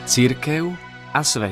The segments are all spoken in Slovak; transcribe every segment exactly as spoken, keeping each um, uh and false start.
Cirkev a svet.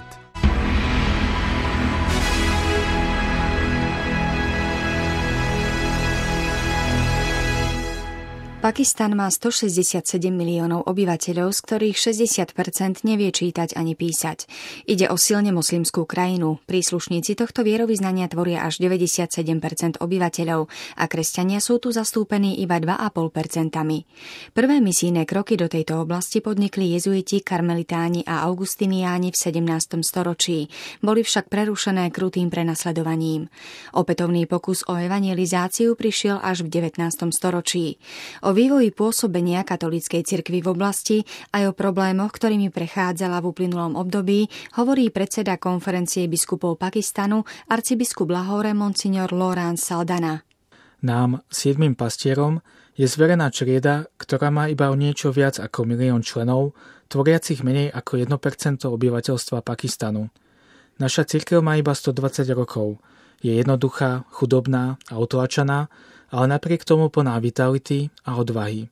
Pakistan má stošesťdesiatsedem miliónov obyvateľov, z ktorých šesťdesiat percent nevie čítať ani písať. Ide o silne moslimskú krajinu. Príslušníci tohto vierovyznania tvoria až deväťdesiatsedem percent obyvateľov a kresťania sú tu zastúpení iba dva a pol percenta. Prvé misijné kroky do tejto oblasti podnikli jezuiti, karmelitáni a augustiniáni v sedemnástom storočí. Boli však prerušené krutým prenasledovaním. Opätovný pokus o evangelizáciu prišiel až v devätnástom storočí. O vývoji pôsobenia katolíckej cirkvi v oblasti aj o problémoch, ktorými prechádzala v uplynulom období, hovorí predseda konferencie biskupov Pakistanu arcibiskup Lahore monsignor Laurence Saldana. Nám, siedmym pastierom, je zverená črieda, ktorá má iba o niečo viac ako milión členov, tvoriacich menej ako jedno percento obyvateľstva Pakistanu. Naša cirkev má iba stodvadsať rokov. Je jednoduchá, chudobná a utlačaná, ale napriek tomu plná vitality a odvahy.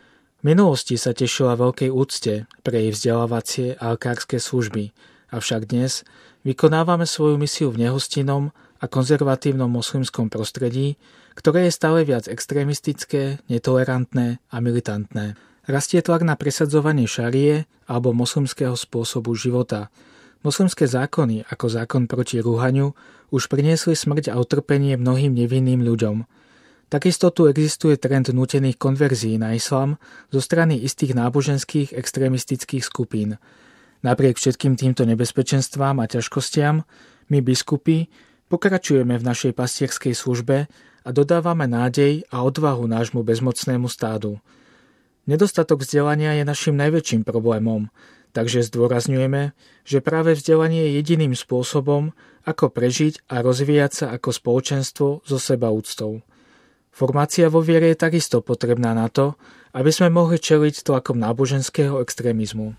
V minulosti sa tešila veľkej úcte pre jej vzdelávacie a lekárske služby, avšak dnes vykonávame svoju misiu v nehostinnom a konzervatívnom moslimskom prostredí, ktoré je stále viac extrémistické, netolerantné a militantné. Rastie tlak na presadzovanie šarie alebo moslimského spôsobu života. Moslimské zákony, ako zákon proti rúhaniu, už priniesli smrť a utrpenie mnohým nevinným ľuďom. Takisto tu existuje trend nútených konverzií na islám zo strany istých náboženských extrémistických skupín. Napriek všetkým týmto nebezpečenstvám a ťažkostiam, my biskupy pokračujeme v našej pastierskej službe a dodávame nádej a odvahu nášmu bezmocnému stádu. Nedostatok vzdelania je našim najväčším problémom, takže zdôrazňujeme, že práve vzdelanie je jediným spôsobom, ako prežiť a rozvíjať sa ako spoločenstvo so sebaúctou. Formácia vo viere je takisto potrebná na to, aby sme mohli čeliť tlakom náboženského extrémizmu.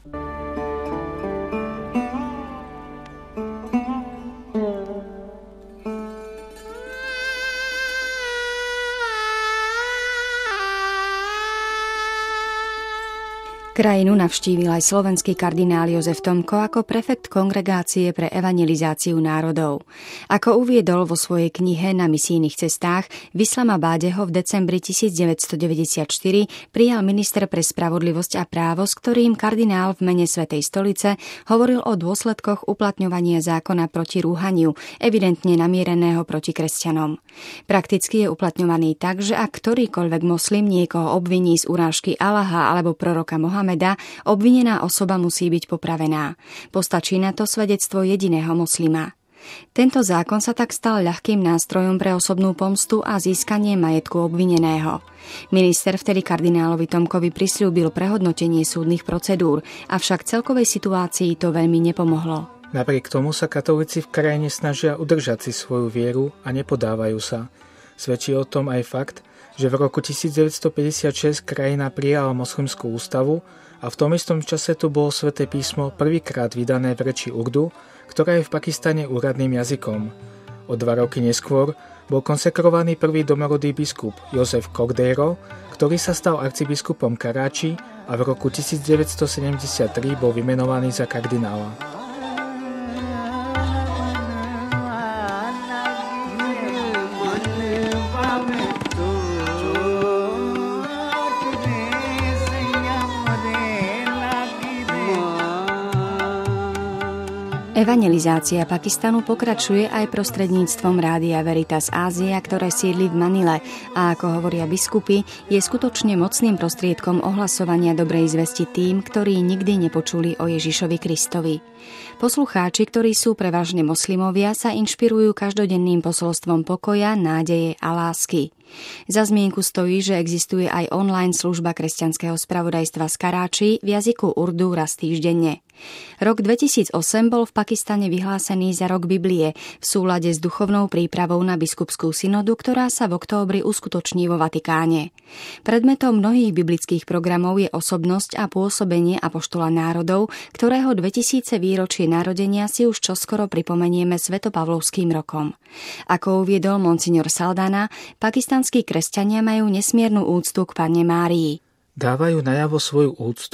Krajinu navštívil aj slovenský kardinál Jozef Tomko ako prefekt kongregácie pre evangelizáciu národov. Ako uviedol vo svojej knihe Na misijných cestách, v Islamabáde ho v decembri devätnásťstodeväťdesiatštyri prijal minister pre spravodlivosť a právo, s ktorým kardinál v mene Svätej stolice hovoril o dôsledkoch uplatňovania zákona proti rúhaniu, evidentne namiereného proti kresťanom. Prakticky je uplatňovaný tak, že ak ktorýkoľvek moslim niekoho obviní z urážky Allaha alebo proroka Mohameda, obvinená osoba musí byť popravená. Postačí na to svedectvo jediného moslima. Tento zákon sa tak stal ľahkým nástrojom pre osobnú pomstu a získanie majetku obvineného. Minister vtedy kardinálovi Tomkovi prisľúbil prehodnotenie súdnych procedúr, avšak celkovej situácii to veľmi nepomohlo. Napriek tomu sa katolíci v krajine snažia udržať si svoju vieru a nepodávajú sa. Svedčí o tom aj fakt, že v roku devätnásťstopäťdesiatšesť krajina prijala moslimskú ústavu a v tom istom čase tu bolo Sväté písmo prvýkrát vydané v reči urdu, ktorá je v Pakistane úradným jazykom. O dva roky neskôr bol konsekrovaný prvý domorodý biskup Joseph Cordero, ktorý sa stal arcibiskupom Karáči a v roku devätnásťstosedemdesiattri bol vymenovaný za kardinála. Evangelizácia Pakistanu pokračuje aj prostredníctvom Rádia Veritas Ázia, ktoré sídli v Manile a ako hovoria biskupy, je skutočne mocným prostriedkom ohlasovania dobrej zvesti tým, ktorí nikdy nepočuli o Ježišovi Kristovi. Poslucháči, ktorí sú prevažne moslimovia, sa inšpirujú každodenným posolstvom pokoja, nádeje a lásky. Za zmienku stojí, že existuje aj online služba kresťanského spravodajstva z Karáči v jazyku urdu raz týždenne. Rok dvetisícosem bol v Pakistane vyhlásený za rok Biblie v súlade s duchovnou prípravou na biskupskú synodu, ktorá sa v októbri uskutoční vo Vatikáne. Predmetom mnohých biblických programov je osobnosť a pôsobenie apoštola národov, ktorého dvetisíce výročie narodenia si už čoskoro pripomenieme Svätopavlovským rokom. Ako uviedol monsignor Saldana, pakistanskí kresťania majú nesmiernu úctu k Panne Márii. Dávajú najavo svoju úctu k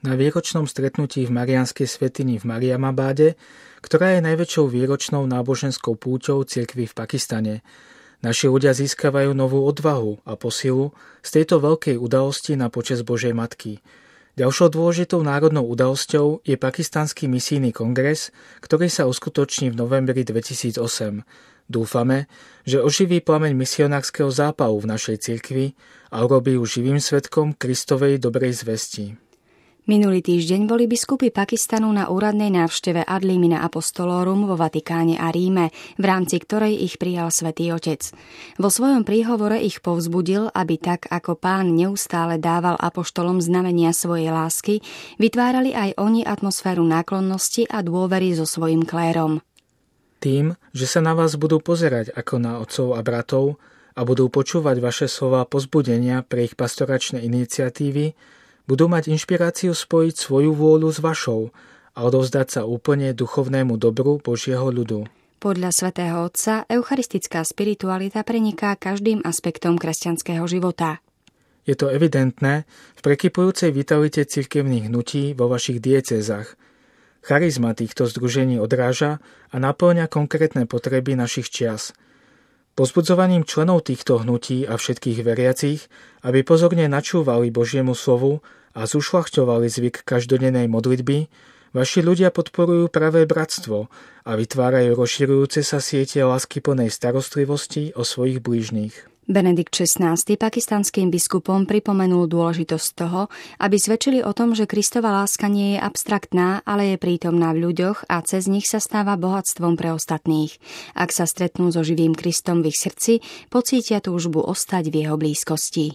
na výročnom stretnutí v Mariánskej svätyni v Mariamabáde, ktorá je najväčšou výročnou náboženskou púťou cirkvi v Pakistane. Naši ľudia získavajú novú odvahu a posilu z tejto veľkej udalosti na počesť Božej Matky. Ďalšou dôležitou národnou udalosťou je pakistanský misijný kongres, ktorý sa uskutoční v novembri dvetisícosem. Dúfame, že oživí plameň misionárskeho zápalu v našej cirkvi a urobí ju živým svedkom Kristovej dobrej zvesti. Minulý týždeň boli biskupy Pakistanu na úradnej návšteve Ad limina Apostolorum vo Vatikáne a Ríme, v rámci ktorej ich prijal Svätý Otec. Vo svojom príhovore ich povzbudil, aby tak, ako Pán neustále dával apoštolom znamenia svojej lásky, vytvárali aj oni atmosféru náklonnosti a dôvery so svojím klérom. Tým, že sa na vás budú pozerať ako na otcov a bratov a budú počúvať vaše slová povzbudenia pre ich pastoračné iniciatívy, budú mať inšpiráciu spojiť svoju vôľu s vašou a odovzdať sa úplne duchovnému dobru Božieho ľudu. Podľa svätého Otca eucharistická spiritualita preniká každým aspektom kresťanského života. Je to evidentné v prekypujúcej vitalite cirkevných hnutí vo vašich diecézach. Charizma týchto združení odráža a napĺňa konkrétne potreby našich čias. Pozbudzovaním členov týchto hnutí a všetkých veriacich, aby pozorne načúvali Božiemu slovu a zušľachťovali zvyk každodennej modlitby, vaši ľudia podporujú pravé bratstvo a vytvárajú rozširujúce sa siete láskyplnej starostlivosti o svojich blížnych. Benedikt šestnásty pakistanským biskupom pripomenul dôležitosť toho, aby svedčili o tom, že Kristova láska nie je abstraktná, ale je prítomná v ľuďoch a cez nich sa stáva bohatstvom pre ostatných. Ak sa stretnú so živým Kristom v ich srdci, pocítia túžbu ostať v jeho blízkosti.